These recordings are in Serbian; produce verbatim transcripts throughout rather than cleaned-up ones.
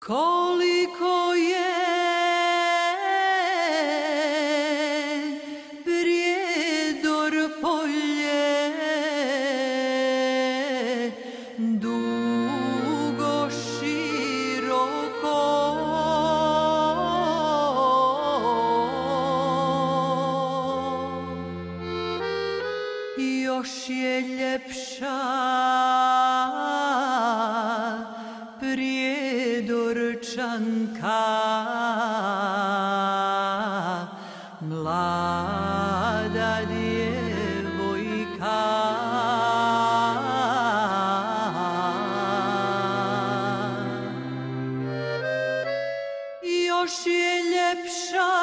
Koliko je prijedor polje, dugo široko, još je ljepša Prijedorčanka, mlada djevojka. Još je ljepša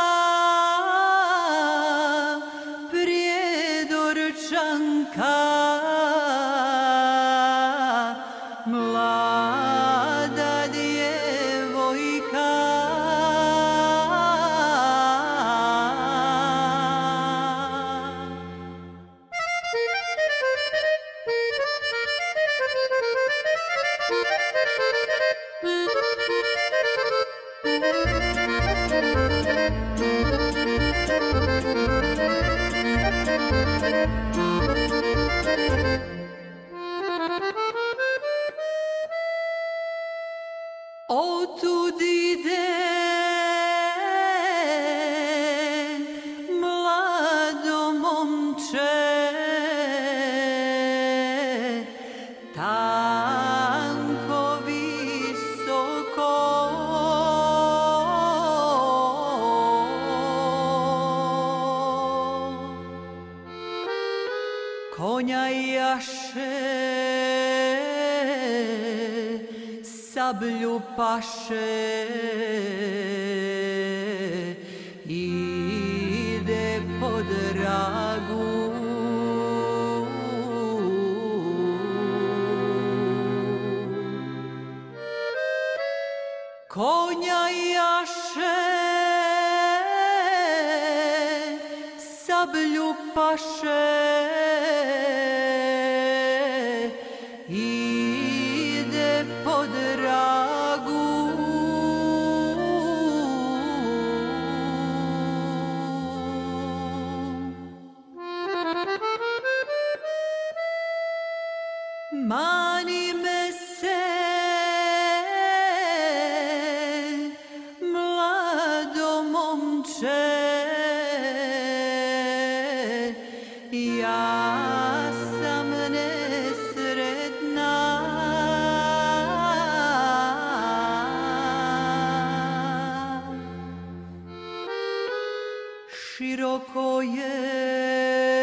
Prijedorčanka, mlada djevojka. Otud ide mlado momče, tanko visoko, konja jaše, sablju paše, ide po dragu. Konja jaše, sablju paše, ide po dragu. Mani me se, mlado momče, ja sam nesretna. Široko je